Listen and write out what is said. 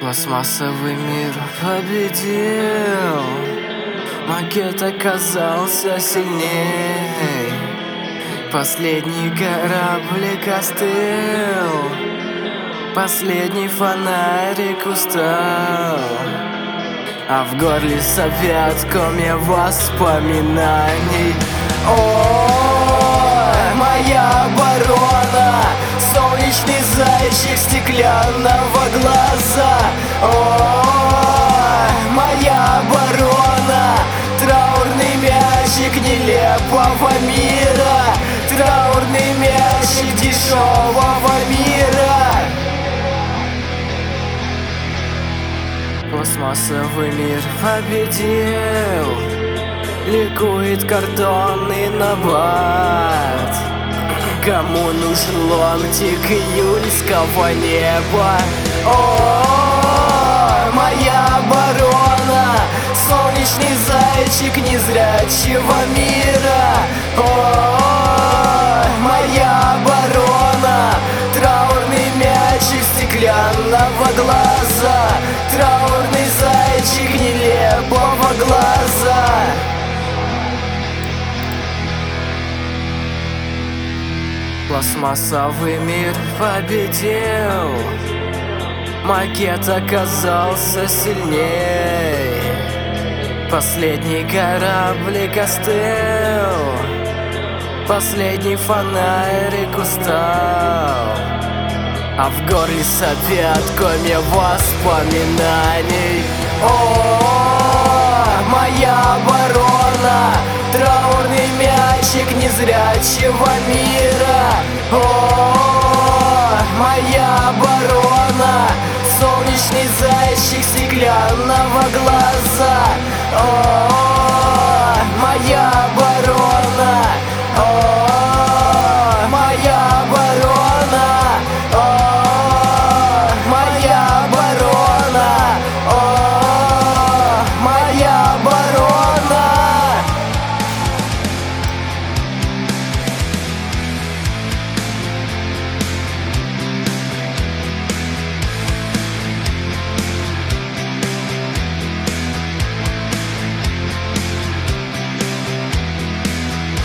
Пластмассовый мир победил, макет оказался сильней. Последний кораблик остыл, последний фонарик устал, а в горле совет комья воспоминаний. О, моя оборона, солнечный зайчик стеклянного глаза. О, моя оборона, траурный мячик нелепого мира, траурный мячик дешевого мира. Пластмассовый мир победил, ликует картонный набат. Кому нужен ломтик июльского неба? О, моя оборона, солнечный зайчик незрячего мира. О, моя оборона, траурный мячик стеклянного глаза, траурный зайчик нелепого глаза. Пластмассовый мир победил, макет оказался сильней. Последний кораблик остыл, последний фонарик устал, а в горле сопят комья воспоминаний. О, моя оборона, траурный мячик незрячего мира. О, моя оборона, солнечный зайчик стеклянного глаза.